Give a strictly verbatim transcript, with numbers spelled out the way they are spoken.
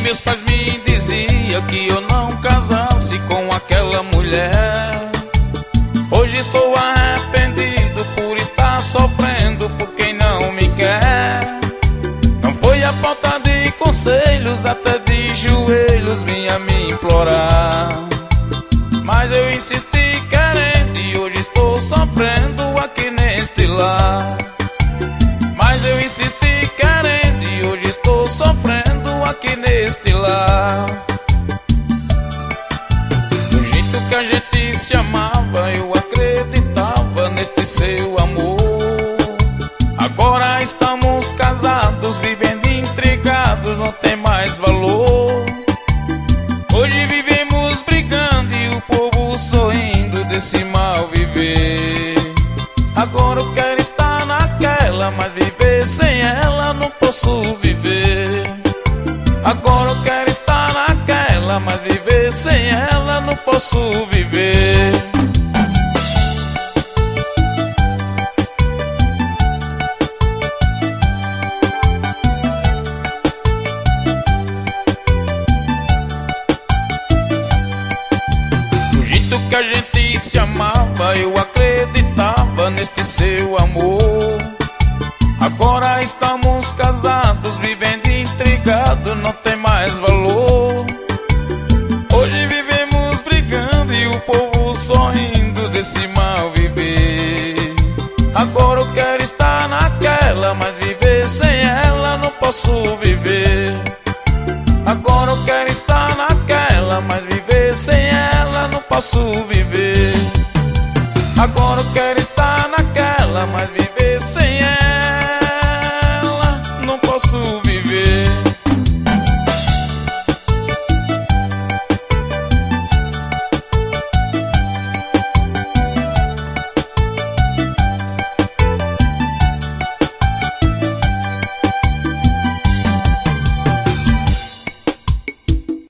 meus pais me diziam que eu não casasse com aquela mulher. Hoje estou arrependido por estar sofrendo por quem não me quer. Não foi a falta de conselhos, até de joelhos vinha me implorar, mas eu insisti querendo e hoje estou sofrendo aqui neste lar. Mas eu insisti querendo e hoje estou sofrendo aqui neste lar. Do jeito que a gente se amava, eu acreditava neste seu amor. Agora estamos casados, vivendo intrigados, não tem mais valor. Hoje vivemos brigando e o povo sorrindo desse mal viver. Agora eu quero estar naquela, mas viver sem ela não posso viver. Agora eu quero estar naquela, mas viver sem ela não posso viver. Do jeito que a gente se amava, eu acreditava neste seu amor. Agora estamos casados, vivendo intrigados, não tem mais valor. Hoje vivemos brigando e o povo sorrindo desse mal viver. Agora eu quero estar naquela, mas viver sem ela não posso viver. Agora eu quero estar naquela, mas viver sem ela não posso viver. Agora eu quero estar naquela, mas viver sem